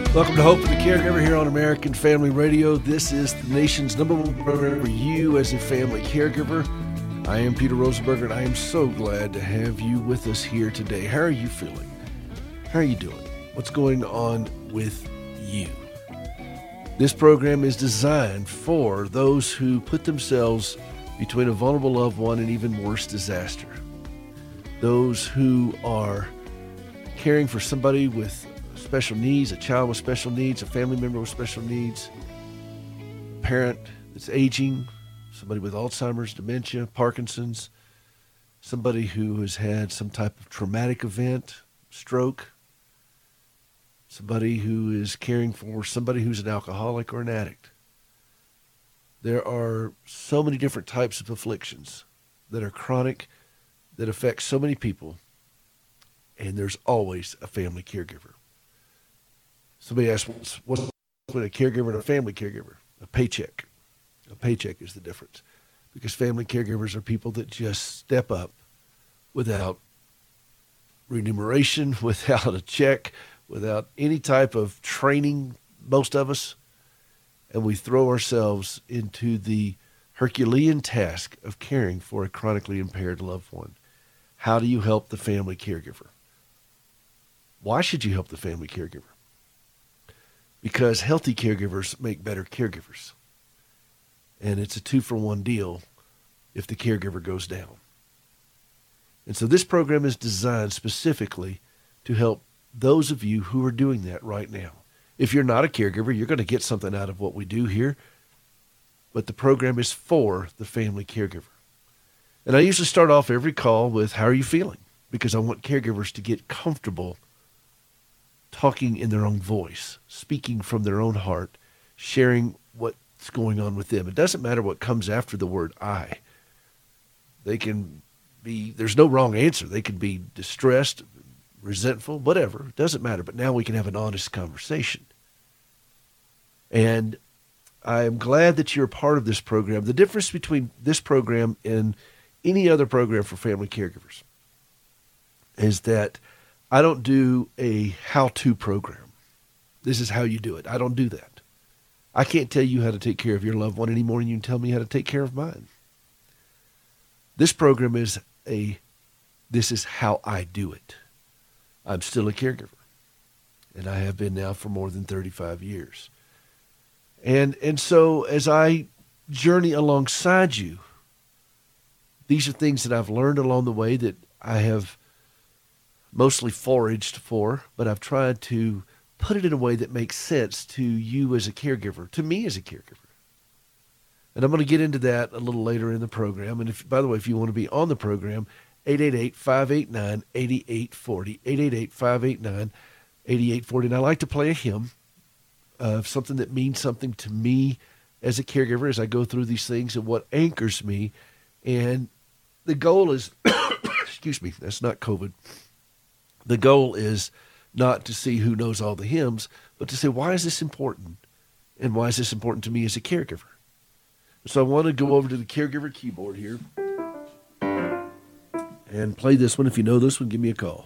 Welcome to Hope for the Caregiver here on American Family Radio. This is the nation's #1 program for you as a family caregiver. I am Peter Rosenberger, and I am so glad to have you with us here today. How are you feeling? How are you doing? What's going on with you? This program is designed for those who put themselves between a vulnerable loved one and even worse, disaster. Those who are caring for somebody with special needs, a child with special needs, a family member with special needs, a parent that's aging, somebody with Alzheimer's, dementia, Parkinson's, somebody who has had some type of traumatic event, stroke, somebody who is caring for somebody who's an alcoholic or an addict. There are so many different types of afflictions that are chronic, that affect so many people, and there's always a family caregiver. Somebody asked, what's between a caregiver and a family caregiver? A paycheck. A paycheck is the difference. Because family caregivers are people that just step up without remuneration, without a check, without any type of training, most of us. And we throw ourselves into the Herculean task of caring for a chronically impaired loved one. How do you help the family caregiver? Why should you help the family caregiver? Because healthy caregivers make better caregivers. And it's a 2-for-1 deal if the caregiver goes down. And so this program is designed specifically to help those of you who are doing that right now. If you're not a caregiver, you're going to get something out of what we do here. But the program is for the family caregiver. And I usually start off every call with, how are you feeling? Because I want caregivers to get comfortable talking in their own voice, speaking from their own heart, sharing what's going on with them. It doesn't matter what comes after the word I. There's no wrong answer. They can be distressed, resentful, whatever. It doesn't matter. But now we can have an honest conversation. And I am glad that you're a part of this program. The difference between this program and any other program for family caregivers is that I don't do a how-to program. This is how you do it. I don't do that. I can't tell you how to take care of your loved one any more than you can tell me how to take care of mine. This program is this is how I do it. I'm still a caregiver, and I have been now for more than 35 years. And so as I journey alongside you, these are things that I've learned along the way that I have mostly foraged for, but I've tried to put it in a way that makes sense to you as a caregiver, to me as a caregiver. And I'm going to get into that a little later in the program. And by the way, if you want to be on the program, 888-589-8840, 888-589-8840. And I like to play a hymn of something that means something to me as a caregiver as I go through these things and what anchors me. And the goal is, excuse me, that's not COVID. The goal is not to see who knows all the hymns, but to say, why is this important? And why is this important to me as a caregiver? So I want to go over to the caregiver keyboard here and play this one. If you know this one, give me a call.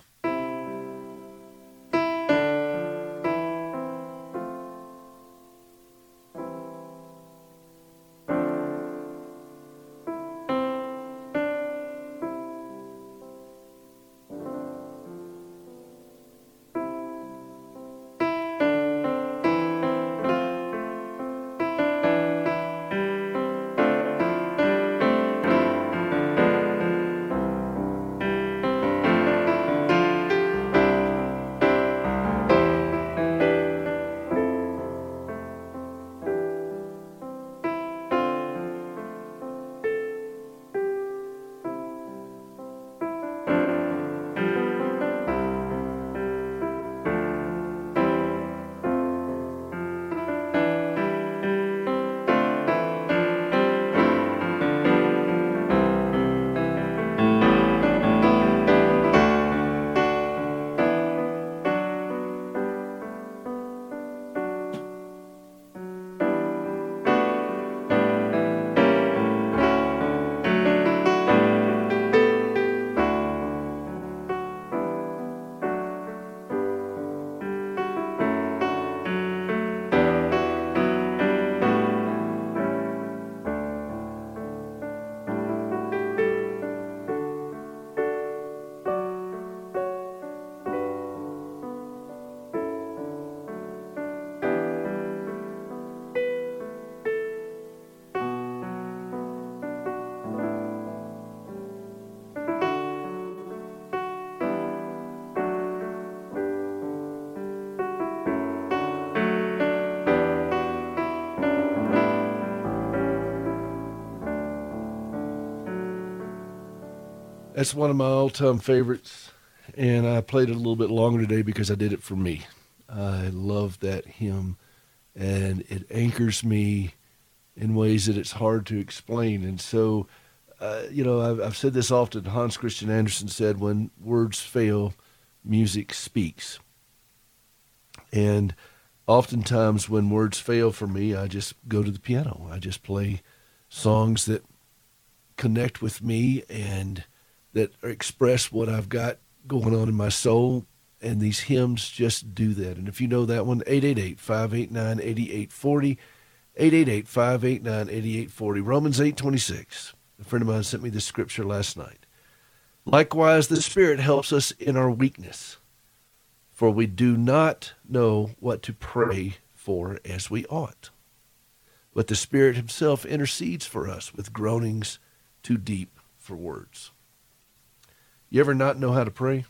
That's one of my all-time favorites, and I played it a little bit longer today because I did it for me. I love that hymn, and it anchors me in ways that it's hard to explain. And so, I've said this often. Hans Christian Andersen said, when words fail, music speaks. And oftentimes when words fail for me, I just go to the piano. I just play songs that connect with me and that express what I've got going on in my soul, and these hymns just do that. And if you know that one, 888-589-8840, 888-589-8840, Romans 8:26. A friend of mine sent me this scripture last night. Likewise, the Spirit helps us in our weakness, for we do not know what to pray for as we ought. But the Spirit himself intercedes for us with groanings too deep for words. You ever not know how to pray?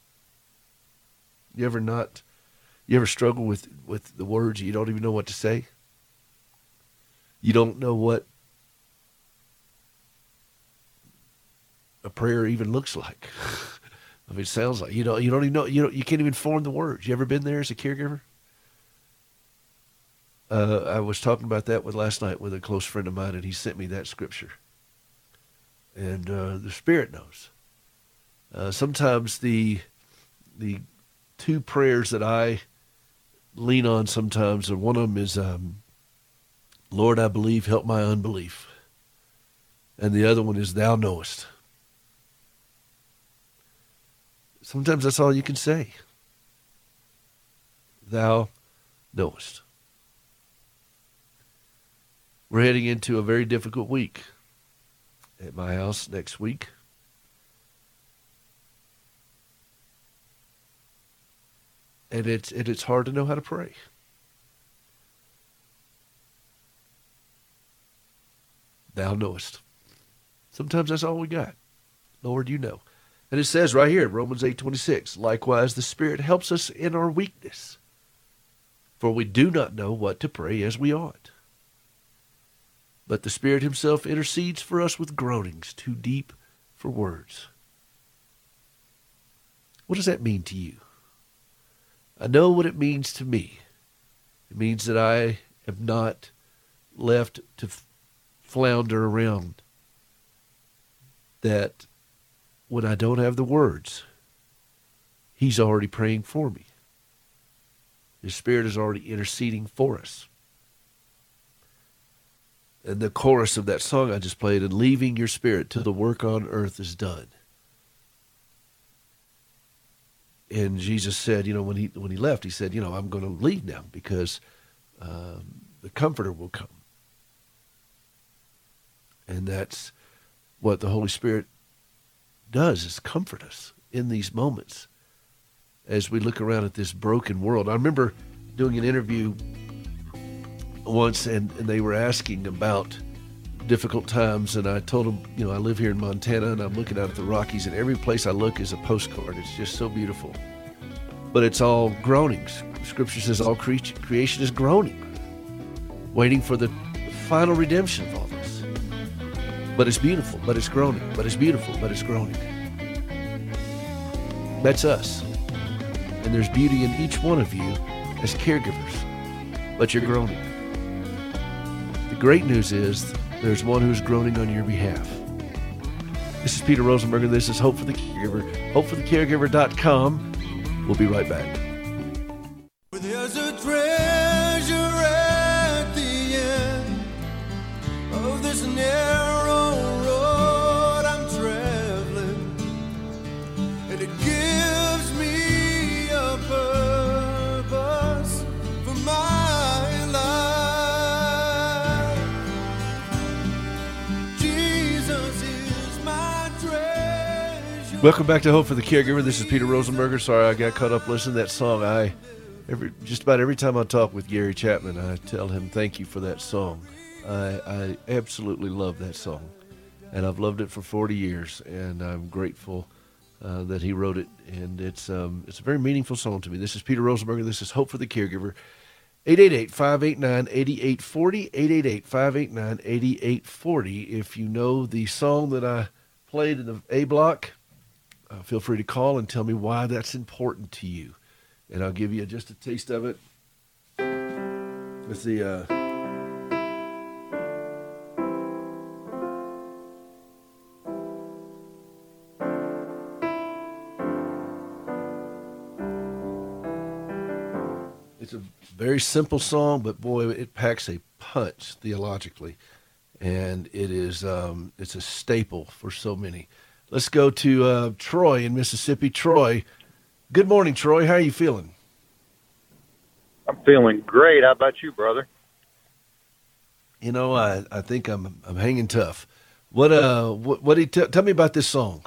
You ever struggle with the words? You don't even know what to say? You don't know what a prayer even looks like. I mean, it sounds like you don't even know. You can't even form the words. You ever been there as a caregiver? I was talking about that last night with a close friend of mine, and he sent me that scripture. And the Spirit knows. Sometimes the two prayers that I lean on sometimes, and one of them is, Lord, I believe, help my unbelief. And the other one is, Thou knowest. Sometimes that's all you can say. Thou knowest. We're heading into a very difficult week at my house next week. And it's hard to know how to pray. Thou knowest. Sometimes that's all we got. Lord, you know. And it says right here, Romans 8:26, likewise the Spirit helps us in our weakness, for we do not know what to pray as we ought. But the Spirit himself intercedes for us with groanings too deep for words. What does that mean to you? I know what it means to me. It means that I am not left to flounder around. That when I don't have the words, he's already praying for me. His Spirit is already interceding for us. And the chorus of that song I just played, and leaving your spirit till the work on earth is done. And Jesus said, when he left, he said, I'm going to leave now because the Comforter will come. And that's what the Holy Spirit does, is comfort us in these moments as we look around at this broken world. I remember doing an interview once, and they were asking about difficult times, and I told them, I live here in Montana, and I'm looking out at the Rockies, and every place I look is a postcard. It's just so beautiful. But it's all groanings. Scripture says all creation is groaning, waiting for the final redemption of all this. But it's beautiful, but it's groaning, but it's beautiful, but it's groaning. That's us. And there's beauty in each one of you as caregivers, but you're groaning. The great news is there's one who's groaning on your behalf. This is Peter Rosenberger. This is Hope for the Caregiver. HopeForTheCaregiver.com. We'll be right back. There's a treasure at the end of this narrow road I'm traveling, and it gives me a purpose for my life. Jesus is my treasure. Welcome back to Hope for the Caregiver. This is Peter Rosenberger. Sorry I got caught up listening to that song. Just about every time I talk with Gary Chapman, I tell him thank you for that song. I absolutely love that song, and I've loved it for 40 years, and I'm grateful that he wrote it, and it's a very meaningful song to me. This is Peter Rosenberger. This is Hope for the Caregiver. 888-589-8840, 888-589-8840. If you know the song that I played in the A block, feel free to call and tell me why that's important to you. And I'll give you just a taste of it. Let's see. It's a very simple song, but boy, it packs a punch theologically, and it is it's a staple for so many. Let's go to Troy in Mississippi. Troy, good morning, Troy. How are you feeling? I'm feeling great. How about you, brother? You know, I think I'm hanging tough. What do you tell me about this song?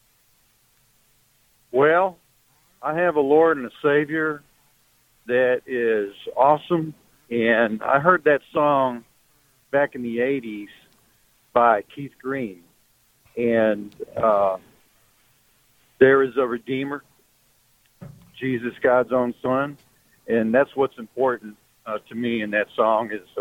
Well, I have a Lord and a Savior that is awesome, and I heard that song back in the 80s by Keith Green, and there is a Redeemer, Jesus, God's own Son, and that's what's important to me in that song is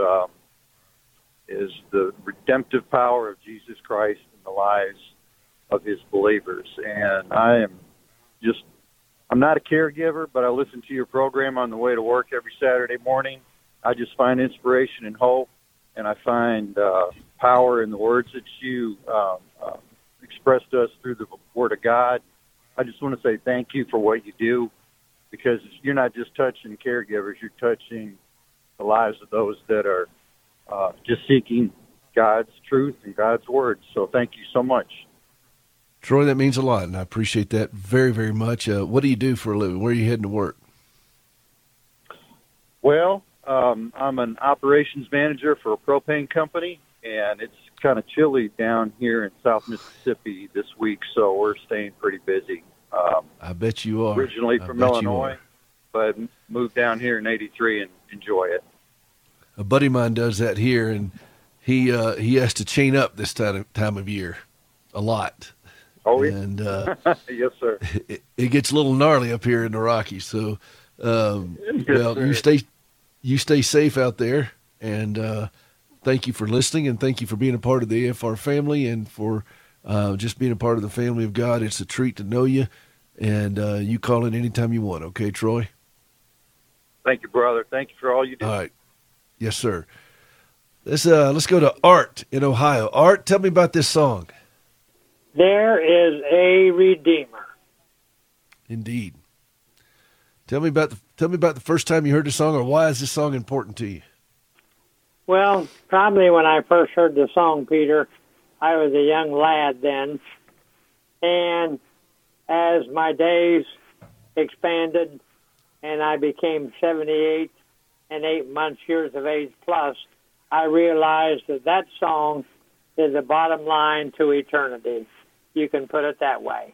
the redemptive power of Jesus Christ in the lives of his believers. And I'm not a caregiver, but I listen to your program on the way to work every Saturday morning. I just find inspiration and hope, and I find power in the words that you expressed to us through the Word of God. I just want to say thank you for what you do, because you're not just touching caregivers, you're touching the lives of those that are just seeking God's truth and God's Word. So thank you so much. Troy, that means a lot, and I appreciate that very, very much. What do you do for a living? Where are you heading to work? Well, I'm an operations manager for a propane company, and it's kind of chilly down here in South Mississippi this week, so we're staying pretty busy. I bet you are. Originally from Illinois, but moved down here in '83 and enjoy it. A buddy of mine does that here, and he has to chain up this time of year a lot. Oh, yeah. And yes, sir. It gets a little gnarly up here in the Rockies. So, you stay safe out there, and thank you for listening, and thank you for being a part of the AFR family, and for just being a part of the family of God. It's a treat to know you, and you call in anytime you want. Okay, Troy? Thank you, brother. Thank you for all you do. All right. Yes, sir. Let's go to Art in Ohio. Art, tell me about this song. There is a Redeemer. Indeed. Tell me about the first time you heard the song, or why is this song important to you? Well, probably when I first heard the song, Peter, I was a young lad then. And as my days expanded and I became 78 and 8 months, years of age plus, I realized that song is the bottom line to eternity. You can put it that way.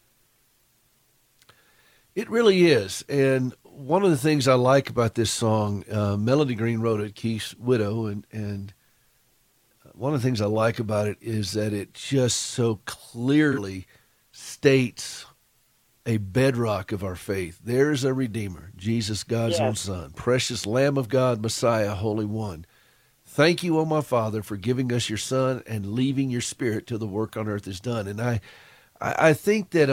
It really is. And one of the things I like about this song, Melody Green wrote it, Keith's widow, and one of the things I like about it is that it just so clearly states a bedrock of our faith. There is a Redeemer, Jesus, God's own Son, precious Lamb of God, Messiah, Holy One. Thank you, O my Father, for giving us your Son and leaving your Spirit till the work on earth is done. And I think that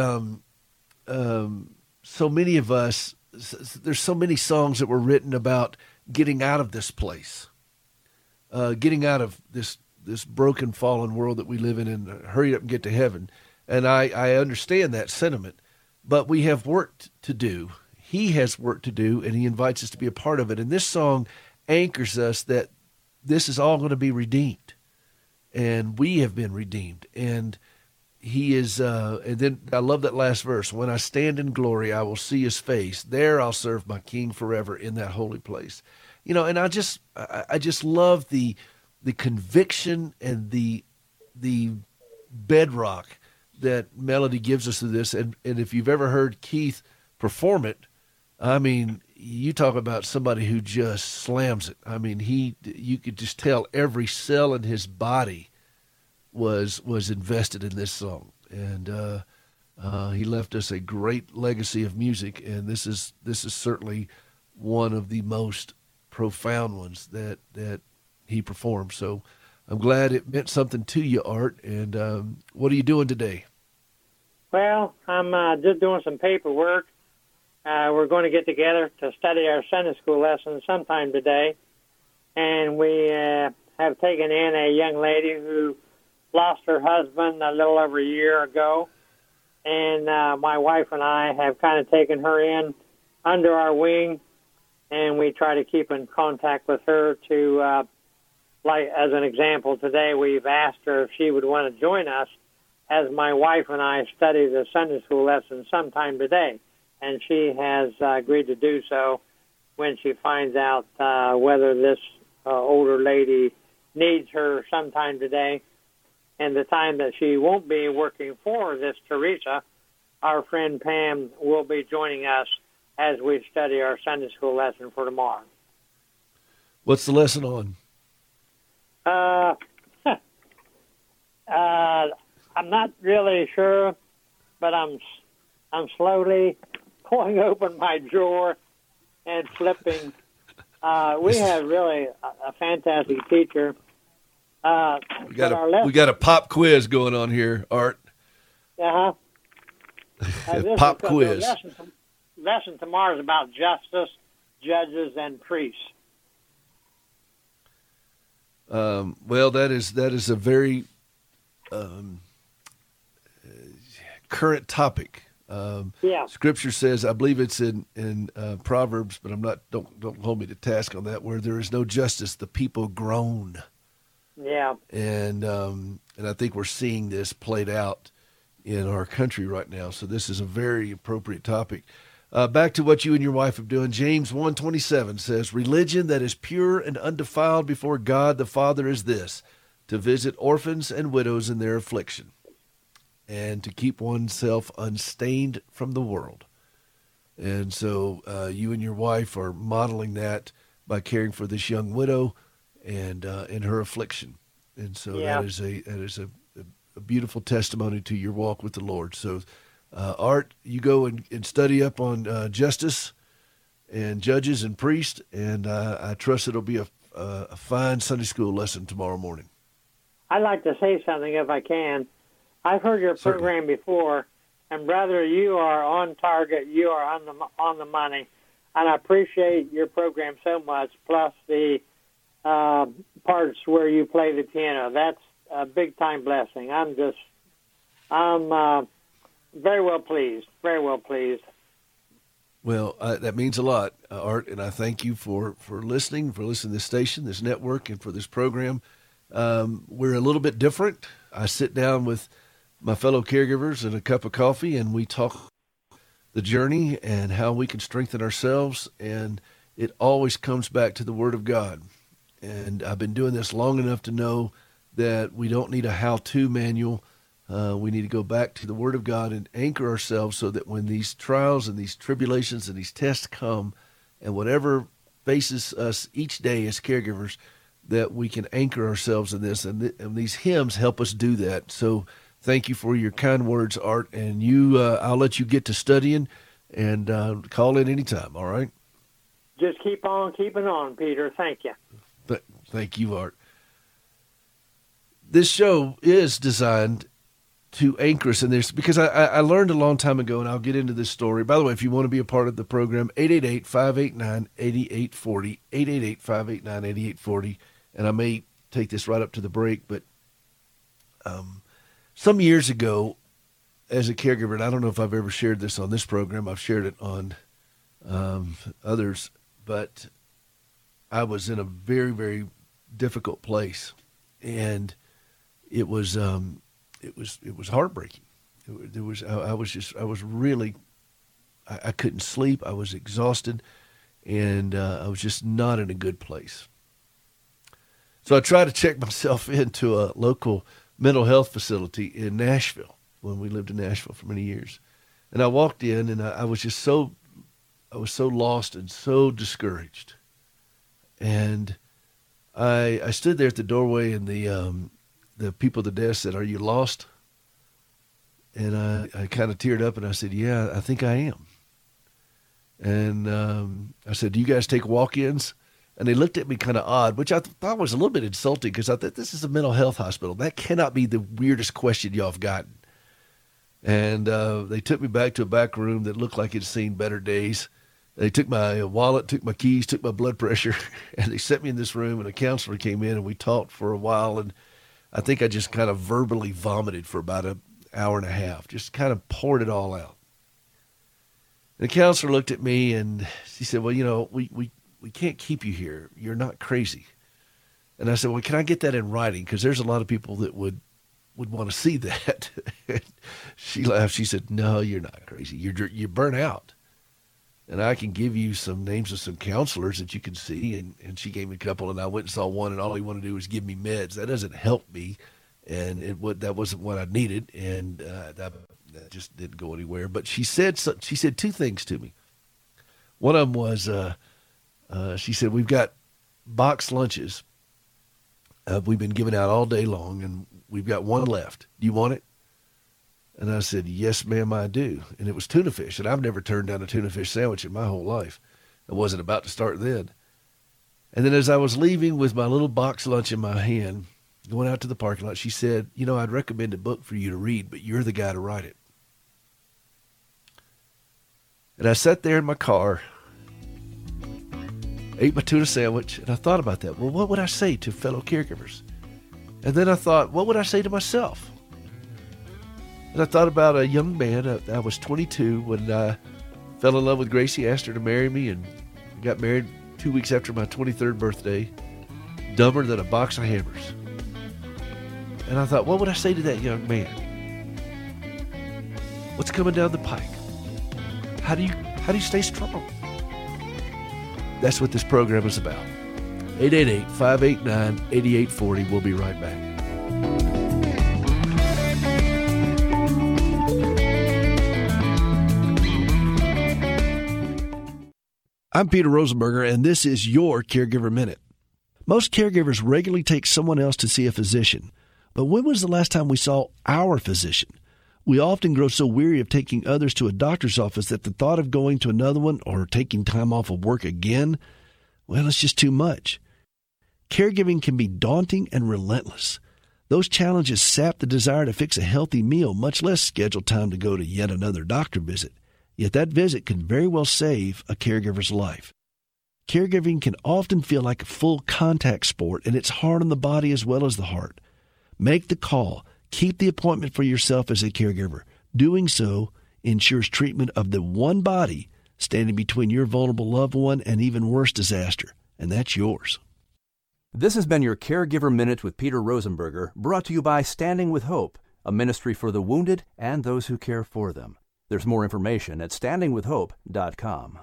so many of us, there's so many songs that were written about getting out of this place, getting out of this broken, fallen world that we live in, and hurry up and get to heaven. And I understand that sentiment, but we have work to do. He has work to do, and he invites us to be a part of it. And this song anchors us that this is all going to be redeemed, and we have been redeemed. And he is, and then I love that last verse. When I stand in glory, I will see his face. There I'll serve my King forever in that holy place. You know, and I just love the conviction and the bedrock that Melody gives us to this. And if you've ever heard Keith perform it, I mean, you talk about somebody who just slams it. I mean, you could just tell every cell in his body was invested in this song. And he left us a great legacy of music, and this is certainly one of the most profound ones that he performed. So I'm glad it meant something to you, Art. And what are you doing today? Well, I'm just doing some paperwork. We're going to get together to study our Sunday school lesson sometime today. And we have taken in a young lady who lost her husband a little over a year ago. And my wife and I have kind of taken her in under our wing, and we try to keep in contact with her to, like as an example, today we've asked her if she would want to join us as my wife and I study the Sunday school lesson sometime today. And she has agreed to do so when she finds out whether this older lady needs her sometime today. And the time that she won't be working for this Teresa, our friend Pam will be joining us as we study our Sunday school lesson for tomorrow. What's the lesson on? I'm not really sure, but I'm slowly pulling open my drawer and flipping. We have really a fantastic teacher. We got a pop quiz going on here, Art. Uh-huh. Pop quiz. Lesson tomorrow is about justice, judges, and priests. Well, that is a very current topic. Scripture says, I believe it's in Proverbs, but I'm not. Don't hold me to task on that. Where there is no justice, the people groan. Yeah. And I think we're seeing this played out in our country right now. So this is a very appropriate topic. Back to what you and your wife are doing. James 1:27 says, religion that is pure and undefiled before God the Father is this, to visit orphans and widows in their affliction, and to keep oneself unstained from the world. And so you and your wife are modeling that by caring for this young widow and in her affliction. And so that is a beautiful testimony to your walk with the Lord. So Art, you go and study up on justice and judges and priests, and I trust it'll be a fine Sunday school lesson tomorrow morning. I'd like to say something if I can. I've heard your program before, and brother, you are on target. You are on the money, and I appreciate your program so much. Plus the parts where you play the piano, that's a big time blessing. I'm very well pleased. Very well pleased. Well, that means a lot, Art, and I thank you for listening to this station, this network, and for this program. We're a little bit different. I sit down with my fellow caregivers and a cup of coffee, and we talk the journey and how we can strengthen ourselves, and it always comes back to the Word of God. And I've been doing this long enough to know that we don't need a how-to manual. We need to go back to the Word of God and anchor ourselves so that when these trials and these tribulations and these tests come, and whatever faces us each day as caregivers, that we can anchor ourselves in this. And these hymns help us do that. So thank you for your kind words, Art. And I'll let you get to studying and call in anytime, all right? Just keep on keeping on, Peter. Thank you. Thank you, Art. This show is designed to anchor us in this, because I learned a long time ago, and I'll get into this story. By the way, if you want to be a part of the program, 888-589-8840, 888-589-8840, and I may take this right up to the break, but some years ago, as a caregiver, and I don't know if I've ever shared this on this program, I've shared it on others, but I was in a very, very difficult place, and it was heartbreaking. I couldn't sleep. I was exhausted, and I was just not in a good place. So I tried to check myself into a local mental health facility in Nashville when we lived in Nashville for many years. And I walked in, and I was so lost and so discouraged. And I stood there at the doorway, and the people at the desk said, "Are you lost?" And I kind of teared up, and I said, "Yeah, I think I am." And I said, "Do you guys take walk-ins?" And they looked at me kind of odd, which I thought was a little bit insulting, because I thought, this is a mental health hospital. That cannot be the weirdest question y'all have gotten. And they took me back to a back room that looked like it'd seen better days. They took my wallet, took my keys, took my blood pressure, and they set me in this room, and a counselor came in, and we talked for a while, and I think I just kind of verbally vomited for about an hour and a half, just kind of poured it all out. And the counselor looked at me, and she said, well, you know, we can't keep you here. You're not crazy. And I said, well, can I get that in writing? Because there's a lot of people that would want to see that. She laughed. She said, no, you're not crazy. You're burnt out. And I can give you some names of some counselors that you can see. And she gave me a couple, and I went and saw one, and all he wanted to do was give me meds. That doesn't help me, and that wasn't what I needed, and that just didn't go anywhere. But she said two things to me. One of them was she said, we've got boxed lunches. We've been giving out all day long, and we've got one left. Do you want it? And I said, yes, ma'am, I do. And it was tuna fish, and I've never turned down a tuna fish sandwich in my whole life. I wasn't about to start then. And then as I was leaving with my little box lunch in my hand, going out to the parking lot, she said, you know, I'd recommend a book for you to read, but you're the guy to write it. And I sat there in my car, ate my tuna sandwich, and I thought about that. Well, what would I say to fellow caregivers? And then I thought, what would I say to myself? And I thought about a young man. I was 22 when I fell in love with Gracie, asked her to marry me, and we got married 2 weeks after my 23rd birthday, dumber than a box of hammers. And I thought, what would I say to that young man? What's coming down the pike? How do you stay strong? That's what this program is about. 888-589-8840. We'll be right back. I'm Peter Rosenberger, and this is your Caregiver Minute. Most caregivers regularly take someone else to see a physician. But when was the last time we saw our physician? We often grow so weary of taking others to a doctor's office that the thought of going to another one or taking time off of work again, well, it's just too much. Caregiving can be daunting and relentless. Those challenges sap the desire to fix a healthy meal, much less schedule time to go to yet another doctor visit. Yet that visit can very well save a caregiver's life. Caregiving can often feel like a full contact sport, and it's hard on the body as well as the heart. Make the call. Keep the appointment for yourself as a caregiver. Doing so ensures treatment of the one body standing between your vulnerable loved one and even worse disaster, and that's yours. This has been your Caregiver Minute with Peter Rosenberger, brought to you by Standing with Hope, a ministry for the wounded and those who care for them. There's more information at standingwithhope.com.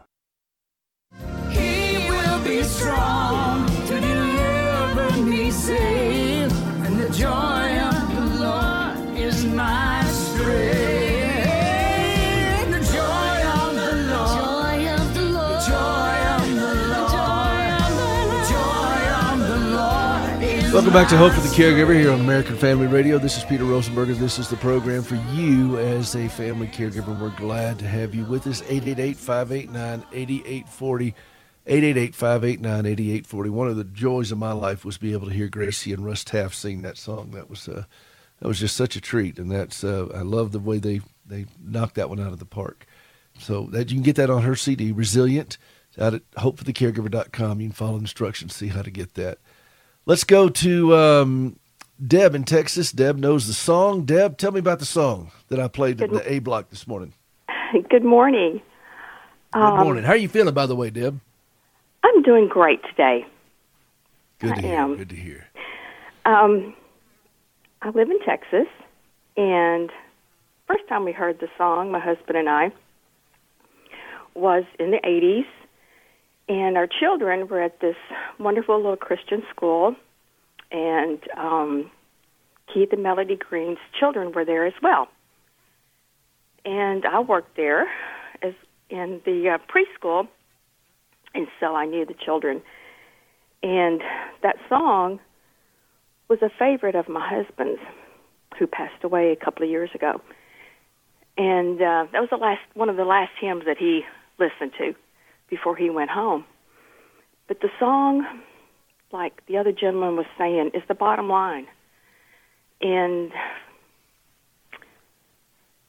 He will be strong to deliver me safe, and the joy of the Lord is my strength. The joy of the Lord, joy of the Lord, joy of the Lord, joy of the Lord is Welcome back to Hope for the Caregiver here on American Family Radio. This is Peter Rosenberger. This is the program for you as a family caregiver. We're glad to have you with us. 888-589-8840. 888-589-8840. One of the joys of my life was be able to hear Gracie and Russ Taff sing that song. That was just such a treat, and that's I love the way they knocked that one out of the park. So that you can get that on her CD, Resilient, out at hopeforthecaregiver.com. You can follow instructions, see how to get that. Let's go to Deb in Texas. Deb knows the song. Deb, tell me about the song that I played in the A block this morning. Good morning. Good morning. How are you feeling, by the way, Deb? I'm doing great today. Good to hear. am. Good to hear. I live in Texas, and first time we heard the song, my husband and I, was in the 80s, and our children were at this wonderful little Christian school, and Keith and Melody Green's children were there as well. And I worked there as in the preschool, and so I knew the children. And that song was a favorite of my husband's, who passed away a couple of years ago. And that was one of the last hymns that he listened to before he went home. But the song, like the other gentleman was saying, is the bottom line. And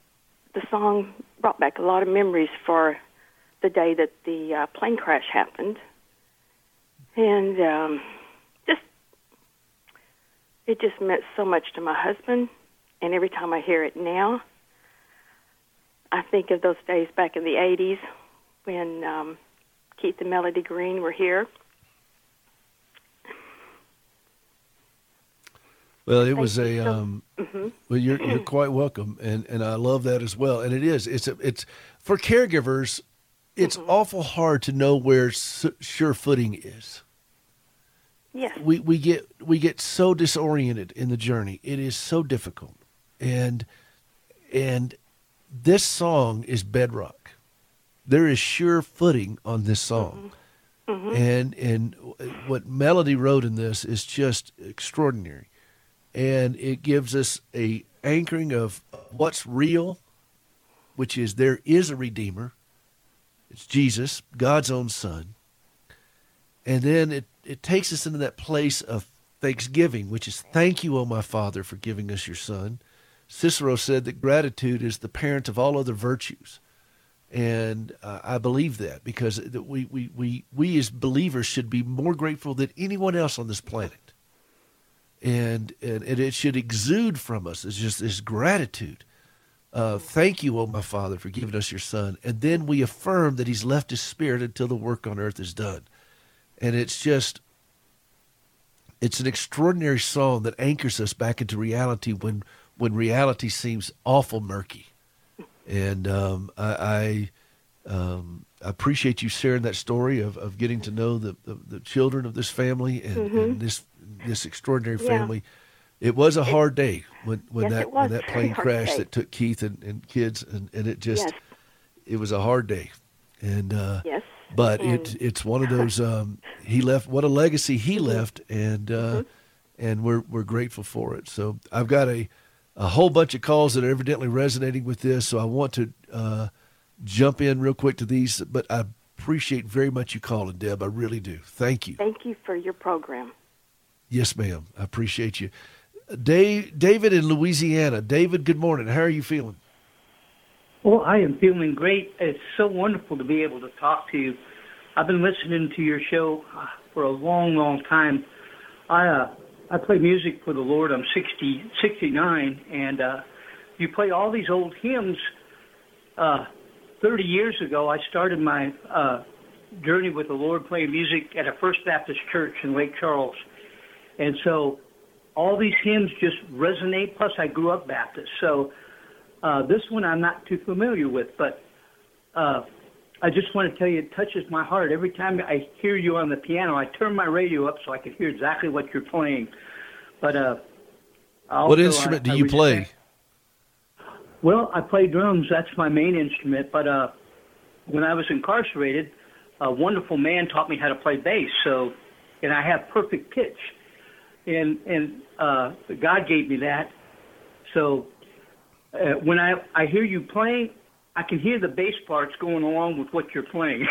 the song brought back a lot of memories for the day that the plane crash happened. And it just meant so much to my husband. And every time I hear it now, I think of those days back in the 80s when Keith and Melody Green were here. Well, it was a. Well, you're quite welcome, and I love that as well. And it's for caregivers, it's awful hard to know where sure footing is. Yes, we get so disoriented in the journey. It is so difficult, and this song is bedrock. There is sure footing on this song, and what Melody wrote in this is just extraordinary. And it gives us a anchoring of what's real, which is there is a Redeemer. It's Jesus, God's own Son. And then it takes us into that place of thanksgiving, which is thank you, O my Father, for giving us your Son. Cicero said that gratitude is the parent of all other virtues. And I believe that because we as believers should be more grateful than anyone else on this planet. And it should exude from us. It's just this gratitude. Thank you, O my Father, for giving us your Son. And then we affirm that he's left his Spirit until the work on earth is done. And it's an extraordinary song that anchors us back into reality when reality seems awful murky. And I appreciate you sharing that story of getting to know the children of this family and this extraordinary family. It was a hard day when that plane crashed that took Keith and kids, and it just it was a hard day. And but it's one of those he left, what a legacy he left, and we're grateful for it. So I've got a whole bunch of calls that are evidently resonating with this, so I want to jump in real quick to these, but I appreciate very much you calling, Deb. I really do. Thank you. Thank you for your program. Yes, ma'am. I appreciate you. David in Louisiana. David, good morning. How are you feeling? Well, I am feeling great. It's so wonderful to be able to talk to you. I've been listening to your show for a long, long time. I play music for the Lord. I'm 69, and you play all these old hymns. 30 years ago, I started my journey with the Lord playing music at a First Baptist church in Lake Charles. And so all these hymns just resonate, plus I grew up Baptist. So this one I'm not too familiar with, but I just want to tell you it touches my heart. Every time I hear you on the piano, I turn my radio up so I can hear exactly what you're playing. But what instrument do you play? Well, I play drums. That's my main instrument. But when I was incarcerated, a wonderful man taught me how to play bass. And I have perfect pitch. And God gave me that. So when I hear you playing, I can hear the bass parts going along with what you're playing.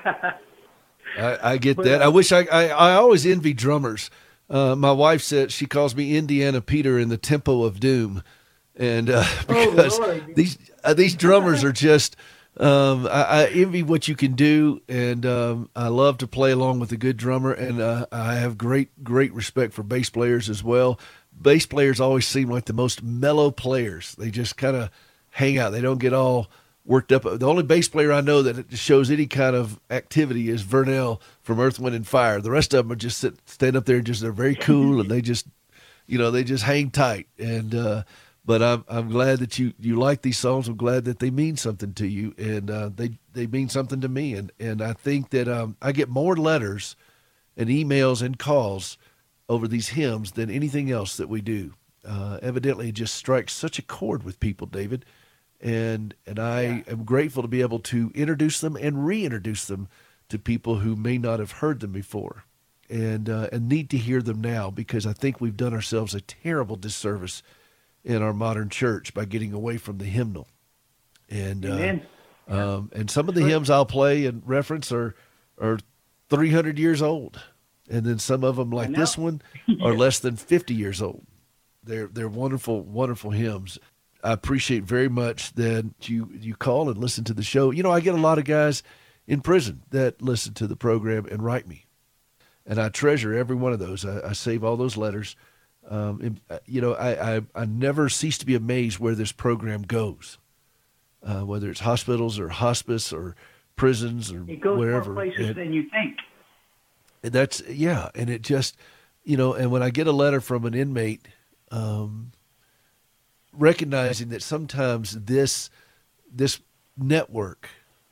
I get that. I wish I always envy drummers. My wife said she calls me Indiana Peter in the tempo of doom. And because these drummers are just, I envy what you can do, and I love to play along with a good drummer, and I have great respect for bass players as well. Bass players always seem like the most mellow players. They just kind of hang out. They don't get all worked up. The only bass player I know that shows any kind of activity is Vernell from Earth, Wind, and Fire. The rest of them are just stand up there and they're very cool, and they just hang tight. And but I'm glad that you like these songs. I'm glad that they mean something to you, and they mean something to me. And I think that I get more letters and emails and calls over these hymns than anything else that we do. Evidently, it just strikes such a chord with people, David. And I am grateful to be able to introduce them and reintroduce them to people who may not have heard them before, and need to hear them now, because I think we've done ourselves a terrible disservice in our modern church by getting away from the hymnal. And and some of the hymns I'll play and reference are 300 years old, and then some of them, like this one, are less than 50 years old. They're wonderful, wonderful hymns. I appreciate very much that you call and listen to the show. You know, I get a lot of guys in prison that listen to the program and write me, and I treasure every one of those. I save all those letters. You know, I never cease to be amazed where this program goes, whether it's hospitals or hospice or prisons or it goes wherever. More places than you think. That's and it just, you know, and when I get a letter from an inmate, recognizing that sometimes this network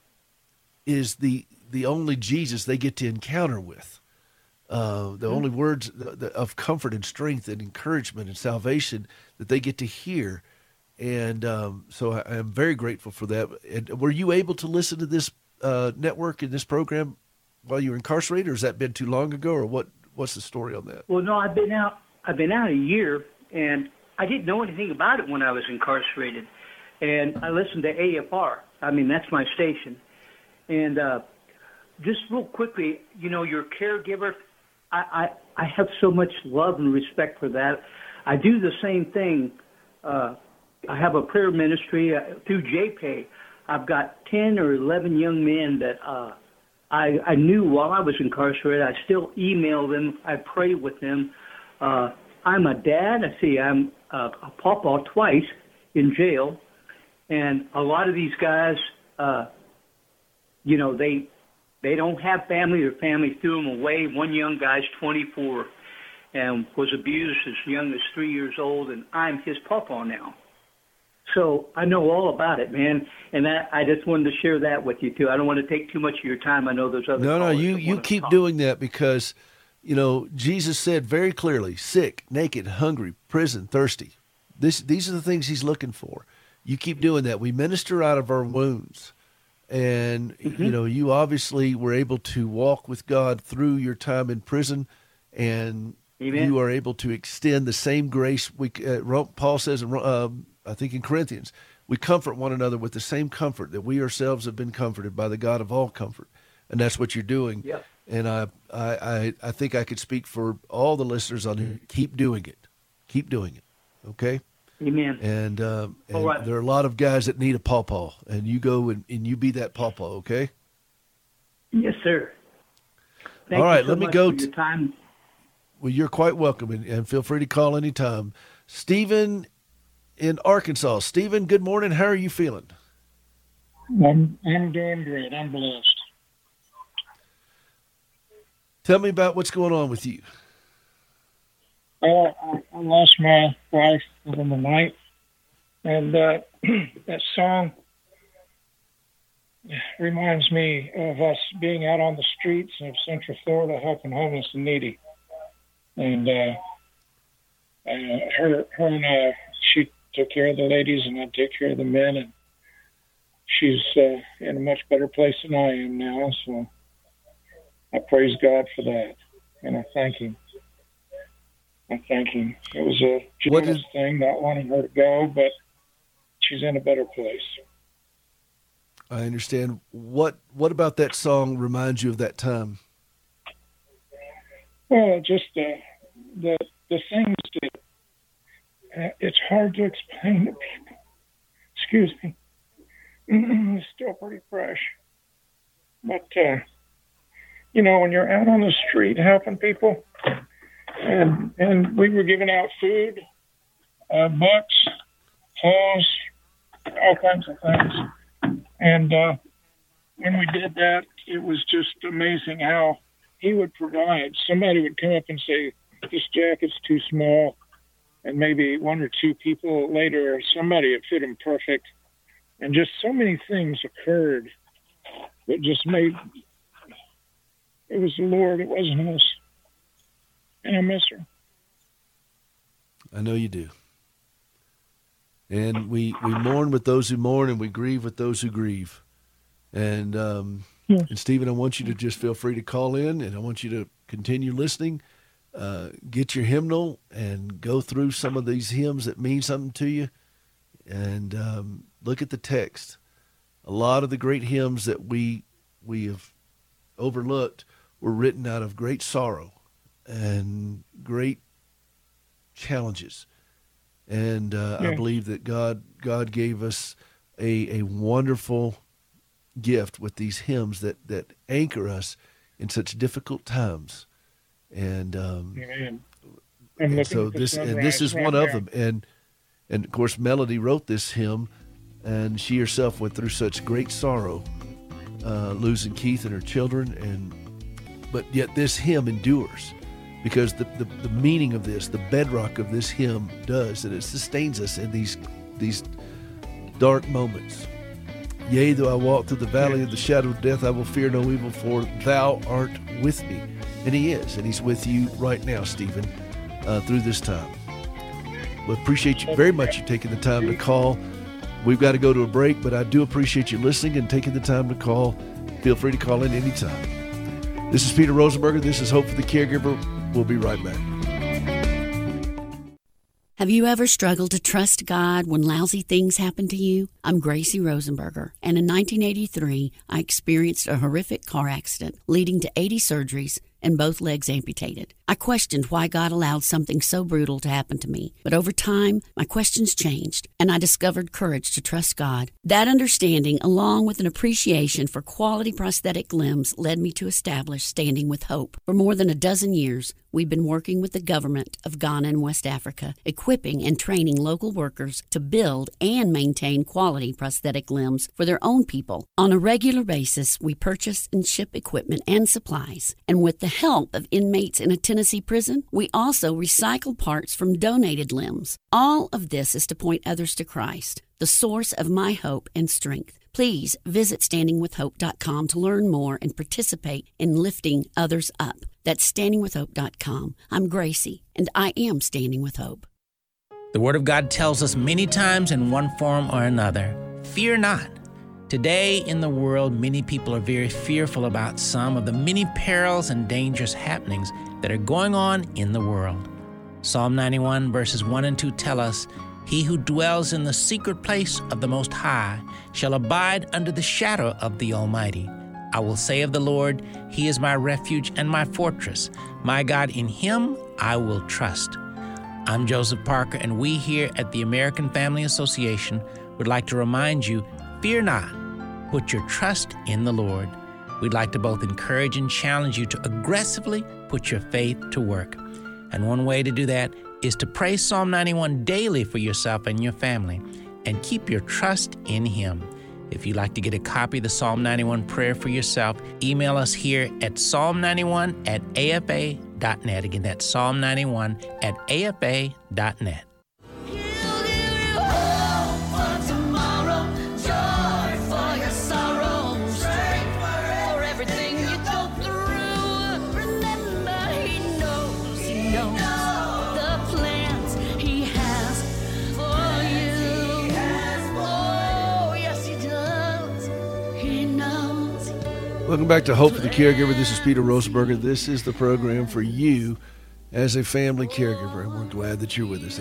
is the only Jesus they get to encounter with, the only words of comfort and strength and encouragement and salvation that they get to hear. And so I am very grateful for that. And were you able to listen to this network and this program while you were incarcerated, or has that been too long ago, or what's the story on that? Well, no, I've been out a year, and I didn't know anything about it when I was incarcerated. And I listened to AFR. I mean, that's my station. And just real quickly, you know, your caregiver, I have so much love and respect for that. I do the same thing. I have a prayer ministry through JPay. I've got 10 or 11 young men that I knew while I was incarcerated. I still email them. I pray with them. I'm a dad. I'm a pawpaw twice in jail. And a lot of these guys, you know, they don't have family. Their family threw them away. One young guy's 24 and was abused as young as 3 years old, and I'm his pawpaw now. So I know all about it, man. And I just wanted to share that with you, too. I don't want to take too much of your time. I know there's other No, you keep doing that because, you know, Jesus said very clearly, sick, naked, hungry, prison, thirsty. These are the things he's looking for. You keep doing that. We minister out of our wounds. And, you know, you obviously were able to walk with God through your time in prison, and Amen. You are able to extend the same grace. Paul says, I think in Corinthians, we comfort one another with the same comfort that we ourselves have been comforted by the God of all comfort. And that's what you're doing. Yep. And I think I could speak for all the listeners on here. Keep doing it. Keep doing it. Okay? Amen. And right. There are a lot of guys that need a pawpaw, and you go and you be that pawpaw, okay? Yes, sir. Thank all right, you so let me much go for your time. Well, you're quite welcome, and feel free to call anytime. Stephen in Arkansas. Stephen, good morning. How are you feeling? I'm doing great. I'm blessed. Tell me about what's going on with you. I lost my wife in the night, and that song reminds me of us being out on the streets of Central Florida helping homeless and needy. And she took care of the ladies, and I take care of the men, and she's in a much better place than I am now. So I praise God for that, and I thank Him. It was a jealous thing, not wanting her to go, but she's in a better place. I understand. What about that song reminds you of that time? Well, just the things that it's hard to explain to people. Excuse me. It's still pretty fresh. But, you know, when you're out on the street helping people, and we were giving out food, books, clothes, all kinds of things. And when we did that, it was just amazing how he would provide. Somebody would come up and say, this jacket's too small. And maybe one or two people later, somebody had fit him perfect. And just so many things occurred that just made, it was the Lord, it wasn't us. And I miss her. I know you do. And we mourn with those who mourn, and we grieve with those who grieve. And and Stephen, I want you to just feel free to call in, and I want you to continue listening. Get your hymnal and go through some of these hymns that mean something to you, and look at the text. A lot of the great hymns that we have overlooked were written out of great sorrow and great challenges. And I believe that God gave us a wonderful gift with these hymns that anchor us in such difficult times. And so this is one of them. And of course, Melody wrote this hymn, and she herself went through such great sorrow, losing Keith and her children, but yet this hymn endures, because the meaning of this, the bedrock of this hymn does, and it sustains us in these dark moments. Yea, though I walk through the valley of the shadow of death, I will fear no evil, for thou art with me. And he is, and he's with you right now, Stephen, through this time. We appreciate you very much, you taking the time to call. We've got to go to a break, but I do appreciate you listening and taking the time to call. Feel free to call in anytime. This is Peter Rosenberger. This is Hope for the Caregiver. We'll be right back. Have you ever struggled to trust God when lousy things happen to you? I'm Gracie Rosenberger, and in 1983, I experienced a horrific car accident leading to 80 surgeries and both legs amputated. I questioned why God allowed something so brutal to happen to me, but over time, my questions changed, and I discovered courage to trust God. That understanding, along with an appreciation for quality prosthetic limbs, led me to establish Standing with Hope. For more than a dozen years, we've been working with the government of Ghana and West Africa, equipping and training local workers to build and maintain quality prosthetic limbs for their own people. On a regular basis, we purchase and ship equipment and supplies, and with the help of inmates in a Tennessee prison, we also recycle parts from donated limbs. All of this is to point others to Christ, the source of my hope and strength. Please visit standingwithhope.com to learn more and participate in lifting others up. That's standingwithhope.com. I'm Gracie, and I am Standing with Hope. The Word of God tells us many times in one form or another, fear not. Today in the world, many people are very fearful about some of the many perils and dangerous happenings that are going on in the world. Psalm 91 verses 1 and 2 tell us, He who dwells in the secret place of the Most High shall abide under the shadow of the Almighty. I will say of the Lord, He is my refuge and my fortress. My God, in Him I will trust. I'm Joseph Parker, and we here at the American Family Association would like to remind you, fear not. Put your trust in the Lord. We'd like to both encourage and challenge you to aggressively put your faith to work. And one way to do that is to pray Psalm 91 daily for yourself and your family, and keep your trust in Him. If you'd like to get a copy of the Psalm 91 prayer for yourself, email us here at psalm91@afa.net. Again, that's psalm91@afa.net. Welcome back to Hope for the Caregiver. This is Peter Rosenberger. This is the program for you as a family caregiver, and we're glad that you're with us.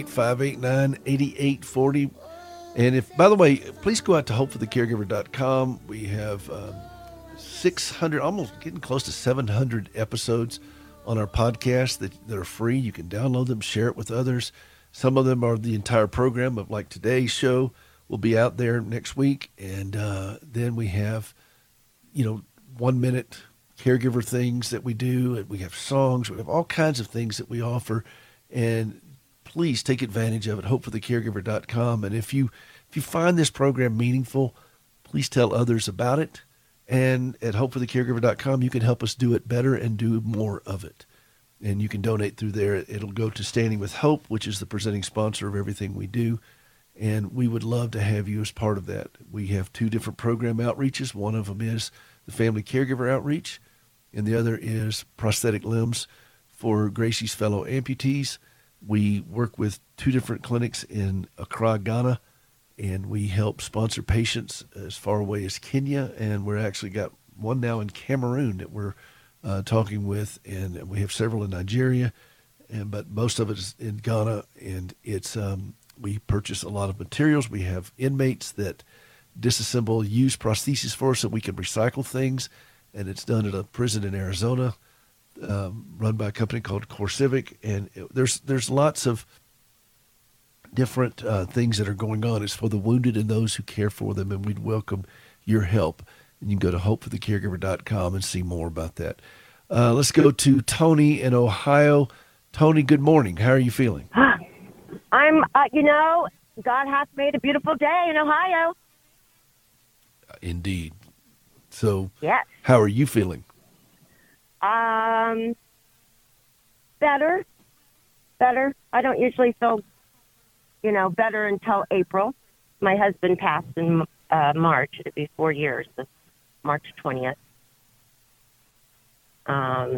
888-589-8840. And if, by the way, please go out to hopeforthecaregiver.com. We have 600, almost getting close to 700 episodes on our podcast that are free. You can download them, share it with others. Some of them are the entire program of, like today's show will be out there next week. And then we have 1 minute caregiver things that we do, and we have songs, we have all kinds of things that we offer, and please take advantage of it. hopeforthecaregiver.com. And if you find this program meaningful, please tell others about it. And at hopeforthecaregiver.com, you can help us do it better and do more of it. And you can donate through there. It'll go to Standing with Hope, which is the presenting sponsor of everything we do. And we would love to have you as part of that. We have 2 different program outreaches. One of them is the Family Caregiver Outreach, and the other is prosthetic limbs for Gracie's fellow amputees. We work with 2 different clinics in Accra, Ghana, and we help sponsor patients as far away as Kenya, and we're actually got one now in Cameroon that we're talking with, and we have several in Nigeria, but most of it is in Ghana, and it's we purchase a lot of materials. We have inmates that disassemble used prostheses for us so we can recycle things, and it's done at a prison in Arizona run by a company called CoreCivic. And there's lots of different things that are going on. It's for the wounded and those who care for them, and we'd welcome your help. And you can go to hopeforthecaregiver.com and see more about that. Let's go to Tony in Ohio. Tony, good morning. How are you feeling? I'm, God hath made a beautiful day in Ohio. Indeed. So, yes. How are you feeling? Better. I don't usually feel, better until April. My husband passed in March. It'd be 4 years, March 20th. How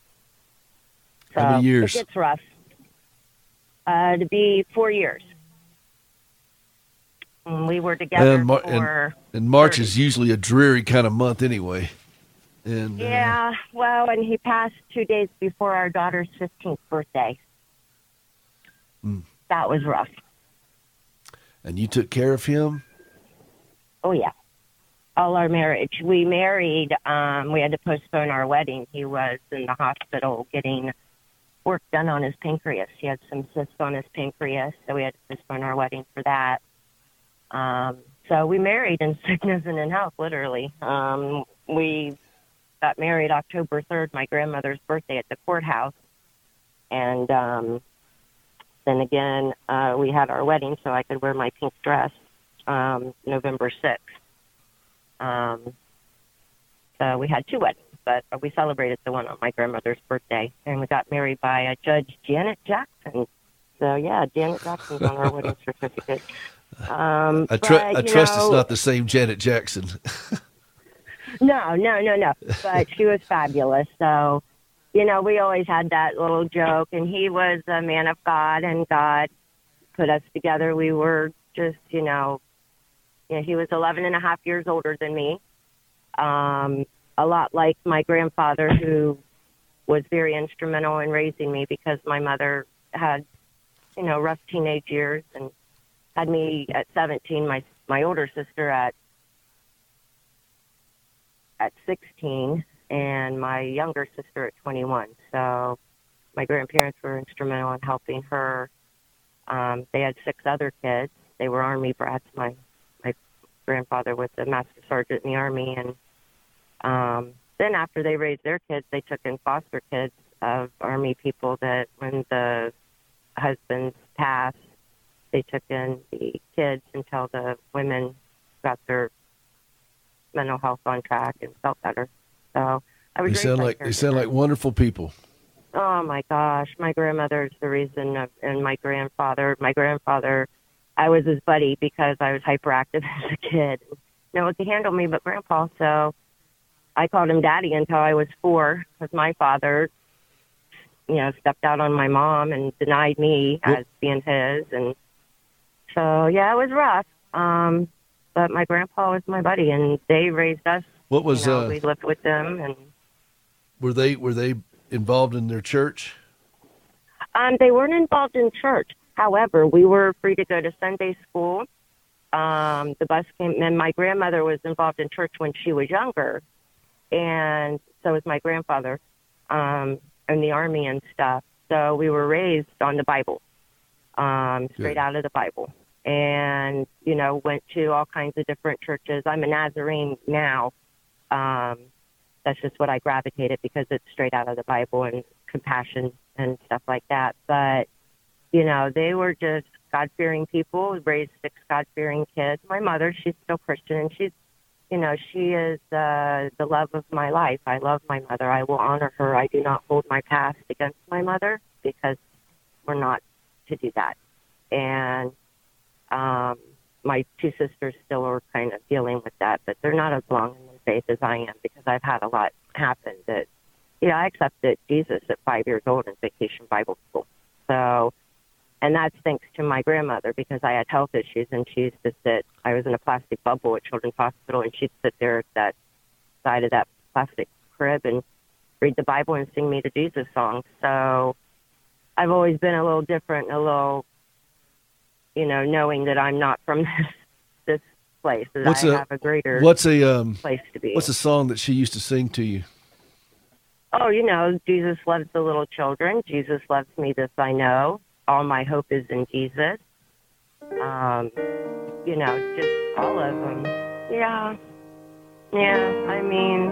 many years? It gets rough. To be 4 years. We were together and March 30. Is usually a dreary kind of month anyway. And yeah, and he passed 2 days before our daughter's 15th birthday. That was rough. And you took care of him? Oh, yeah. All our marriage. We married, we had to postpone our wedding. He was in the hospital getting work done on his pancreas. He had some cysts on his pancreas, so we had to postpone our wedding for that. So we married in sickness and in health, literally. We got married October 3rd, my grandmother's birthday, at the courthouse. And then again, we had our wedding so I could wear my pink dress November 6th. So we had 2 weddings, but we celebrated the one on my grandmother's birthday. And we got married by Judge Janet Jackson. So, yeah, Janet Jackson's on our wedding certificate. I trust it's not the same Janet Jackson. No. But she was fabulous. So, we always had that little joke. And he was a man of God, and God put us together. We were just, he was 11 and a half years older than me. A lot like my grandfather, who was very instrumental in raising me because my mother had, rough teenage years and had me at 17, my older sister at 16, and my younger sister at 21. So my grandparents were instrumental in helping her. They had 6 other kids. They were Army brats. My grandfather was a master sergeant in the Army, and then after they raised their kids, they took in foster kids of Army people that when the husbands passed, they took in the kids until the women got their mental health on track and felt better. So I was. They sound like wonderful people. Oh my gosh, my grandmother's the reason, and my grandfather. My grandfather, I was his buddy because I was hyperactive as a kid. No one could handle me but Grandpa, so I called him Daddy until I was 4 because my father, stepped out on my mom and denied me as being his, and so yeah, it was rough. But my grandpa was my buddy, and they raised us. What was we lived with them, and were they involved in their church? They weren't involved in church. However, we were free to go to Sunday school. The bus came, and my grandmother was involved in church when she was younger, and so was my grandfather, in the Army and stuff. So we were raised on the Bible, straight out of the Bible. And, went to all kinds of different churches. I'm a Nazarene now. That's just what I gravitated because it's straight out of the Bible and compassion and stuff like that. But, they were just God-fearing people, raised 6 God-fearing kids. My mother, she's still Christian, and she's, she is the love of my life. I love my mother. I will honor her. I do not hold my past against my mother because we're not to do that. And my 2 sisters still are kind of dealing with that, but they're not as long in their faith as I am because I've had a lot happen that, I accepted Jesus at 5 years old in Vacation Bible School. So, and that's thanks to my grandmother because I had health issues, and she used to sit, I was in a plastic bubble at Children's Hospital, and she'd sit there at that side of that plastic crib and read the Bible and sing me the Jesus songs. So I've always been a little different, a little, knowing that I'm not from this place, that I have a greater place to be. What's a song that she used to sing to you? Oh, Jesus loves the little children. Jesus loves me, this I know. All my hope is in Jesus. You know, just all of them. Yeah. Yeah, I mean,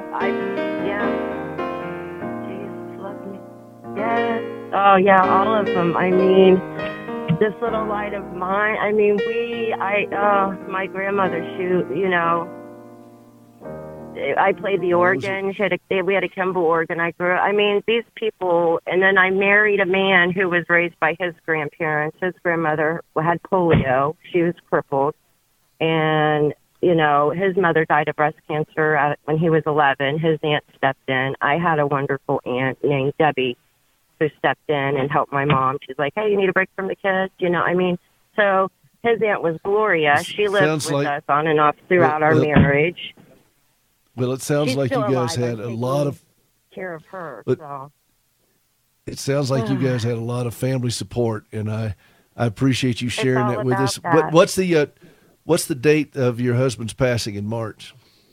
Jesus loves me. Yes. Oh, yeah, all of them. I mean, this little light of mine. I mean, my grandmother, you know, I played the organ. We had a Kimball organ. I mean, these people, and then I married a man who was raised by his grandparents. His grandmother had polio. She was crippled. And, you know, his mother died of breast cancer when he was 11. His aunt stepped in. I had a wonderful aunt named Debbie who stepped in and helped my mom. She's like, hey, you need a break from the kids? You know, I mean, so his aunt was Gloria. She lived with us on and off throughout our marriage. Well, it sounds like you guys had a lot of care of her. So. It sounds like you guys had a lot of family support, and I appreciate you sharing that with us. What's the date of your husband's passing in March?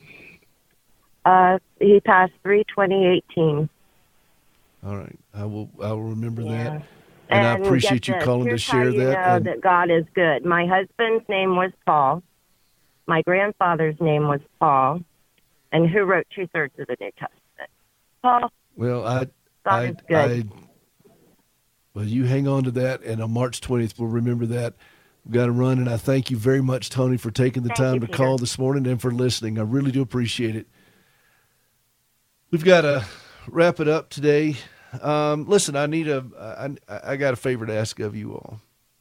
He passed 3/20/18. All right, I will remember that, and I appreciate you calling to share that. Know that God is good. My husband's name was Paul. My grandfather's name was Paul. And who wrote 2/3 of the New Testament? Paul. Well, God is good. Well, you hang on to that, and on March 20th, we'll remember that. We've got to run, and I thank you very much, Tony, for taking the time to call this morning and for listening. I really do appreciate it. We've got to wrap it up today. Listen, I got a favor to ask of you all.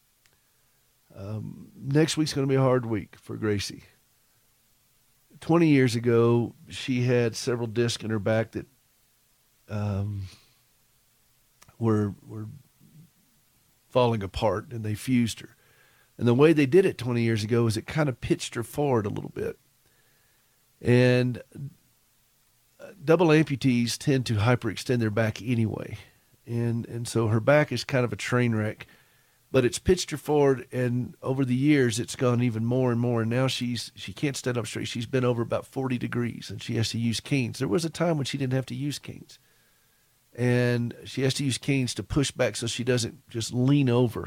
Next week's going to be a hard week for Gracie. 20 years ago, she had several discs in her back that were falling apart, and they fused her. And the way they did it 20 years ago is it kind of pitched her forward a little bit. And double amputees tend to hyperextend their back anyway. And so her back is kind of a train wreck. But it's pitched her forward, and over the years, it's gone even more and more. And now she can't stand up straight. She's bent over about 40 degrees, and she has to use canes. There was a time when she didn't have to use canes. And she has to use canes to push back so she doesn't just lean over.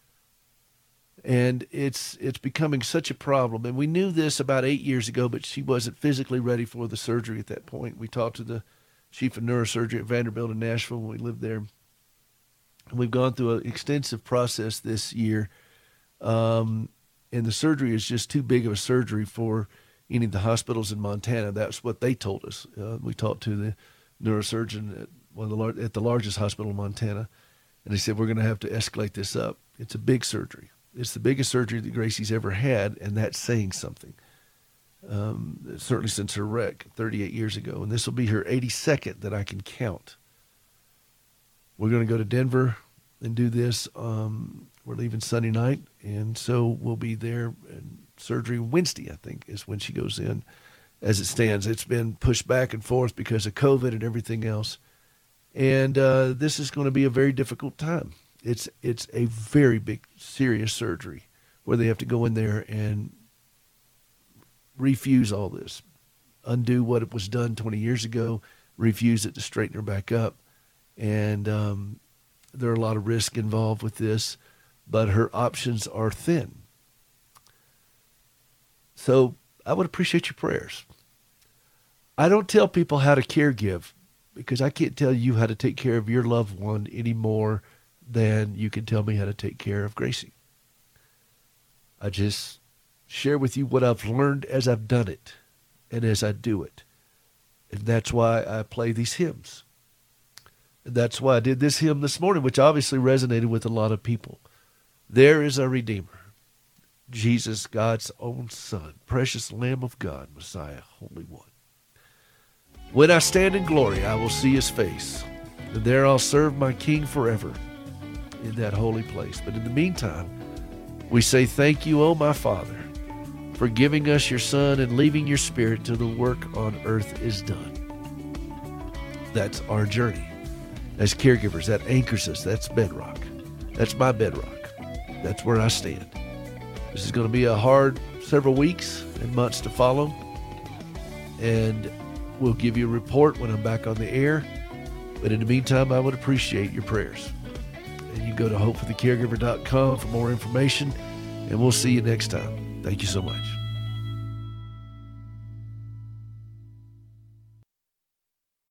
And it's becoming such a problem. And we knew this about 8 years ago, but she wasn't physically ready for the surgery at that point. We talked to the chief of neurosurgery at Vanderbilt in Nashville when we lived there. We've gone through an extensive process this year, and the surgery is just too big of a surgery for any of the hospitals in Montana. That's what they told us. We talked to the neurosurgeon at the largest hospital in Montana, and they said, we're going to have to escalate this up. It's a big surgery. It's the biggest surgery that Gracie's ever had, and that's saying something. Certainly since her wreck 38 years ago, and this will be her 82nd that I can count. We're going to go to Denver and do this. We're leaving Sunday night, and so we'll be there. And surgery Wednesday, I think, is when she goes in. As it stands, it's been pushed back and forth because of COVID and everything else. And this is going to be a very difficult time. It's a very big, serious surgery where they have to go in there and refuse all this, undo what it was done 20 years ago, refuse it to straighten her back up. And there are a lot of risk involved with this, but her options are thin. So I would appreciate your prayers. I don't tell people how to care give because I can't tell you how to take care of your loved one any more than you can tell me how to take care of Gracie. I just share with you what I've learned as I've done it and as I do it. And that's why I play these hymns. That's why I did this hymn this morning, which obviously resonated with a lot of people. There is a Redeemer, Jesus, God's own Son, precious Lamb of God, Messiah, Holy One. When I stand in glory, I will see his face, and there I'll serve my King forever in that holy place. But in the meantime, we say thank you, O my Father, for giving us your Son and leaving your Spirit till the work on earth is done. That's our journey. As caregivers, that anchors us. That's bedrock. That's my bedrock. That's where I stand. This is going to be a hard several weeks and months to follow. And we'll give you a report when I'm back on the air. But in the meantime, I would appreciate your prayers. And you go to hopeforthecaregiver.com for more information. and we'll see you next time. Thank you so much.